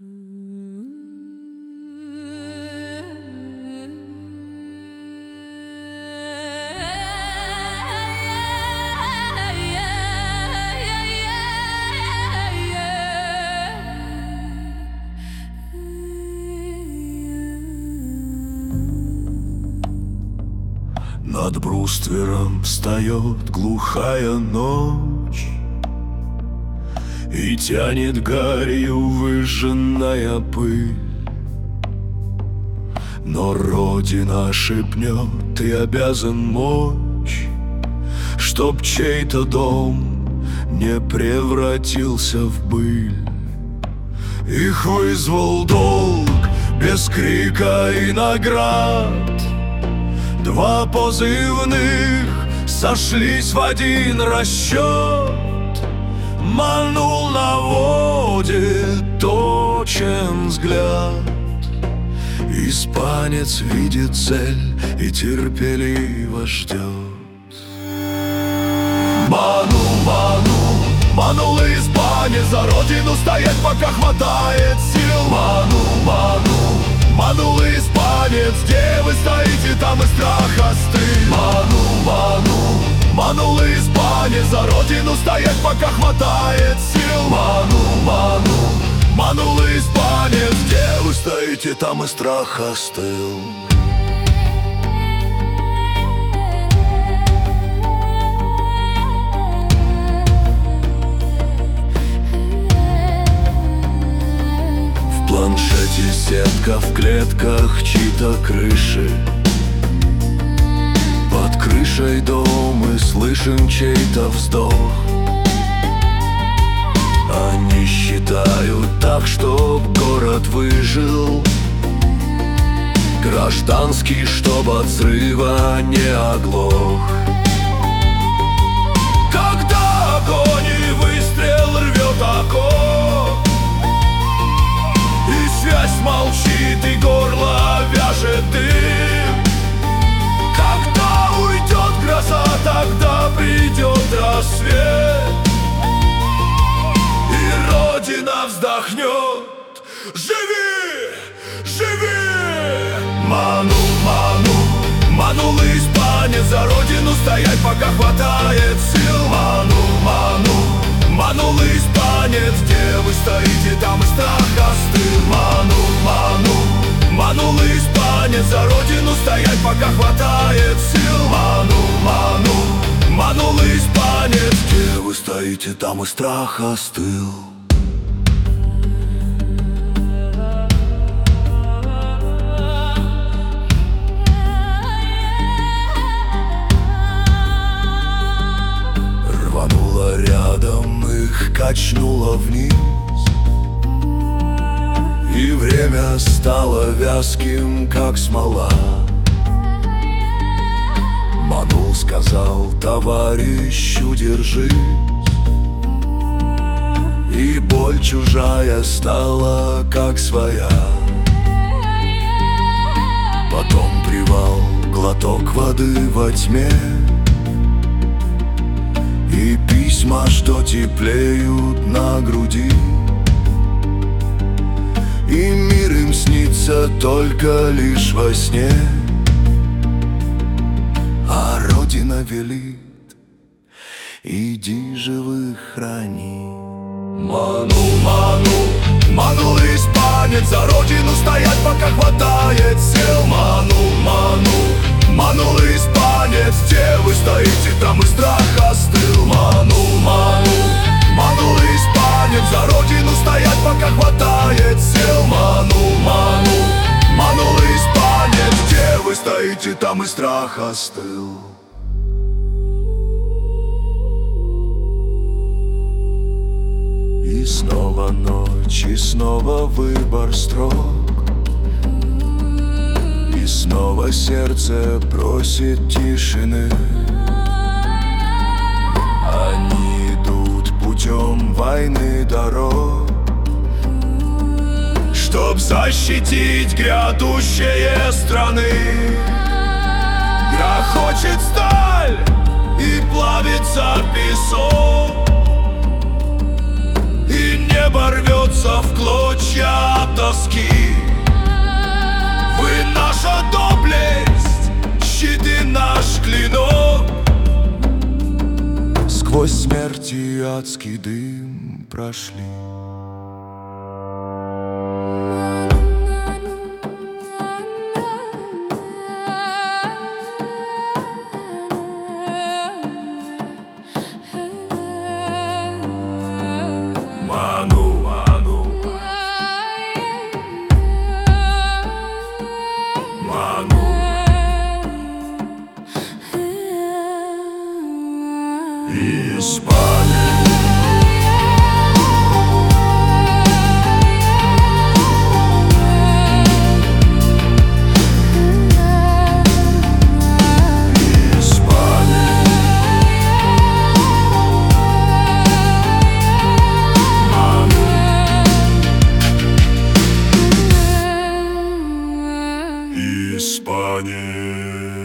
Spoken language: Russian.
Над бруствером встает глухая ночь и тянет гарью выжженная пыль. Но Родина шепнет: ты обязан мочь, чтоб чей-то дом не превратился в быль. Их вызвал долг без крика и наград. Два позывных сошлись в один расчет. Манул на воде точен взгляд. Испанец видит цель и терпеливо ждет. Манул испанец за родину стоять, пока хватает сил. Манул испанец, где вы стоите, там и страх остыл. Манул испанец за родину стоять, пока хватает сил. Манул испанец, где вы стоите, там и страх остыл. В планшете сетка, в клетках чьи-то крыши. Под крышей дом мы слышим чей-то вздох. Они считают так, чтоб город выжил, гражданский, чтоб от взрыва не оглох. Когда огонь и выстрел рвет окоп, и связь молчит, и горло вяжет дым. Когда уйдет гроза, тогда придет рассвет, и Родина вздохнет: живи, живи! Манул испанец за родину стоять, пока хватает сил. Манул испанец, где вы стоите, там и страх остыл. Манул испанец за родину стоять, пока хватает сил. Манул испанец, где вы стоите, там и страх остыл. Рвануло рядом, их качнуло вниз, и время стало вязким, как смола. Манул сказал товарищу: держись. И боль чужая стала как своя. Потом привал, глоток воды во тьме, и письма, что теплеют на груди. И мир им снится только лишь во сне, а Родина велит: иди живых храни. Манул испанец за родину стоять, пока хватает сил. Манул испанец, где вы стоите, там и страх остыл. Манул испанец за родину стоять, пока хватает сил. Манул испанец, где вы стоите, там и страх остыл. И снова ночь, и снова выбор строк, и снова сердце просит тишины. Они идут путем войны дорог, чтоб защитить грядущие страны. Грохочет сталь и плавится песок, и небо рвется в клочья. доски. Вы наша доблесть, щит и наш клинок. Сквозь смерть и адский дым прошли. Ману, ману, ману. Испания. Испания.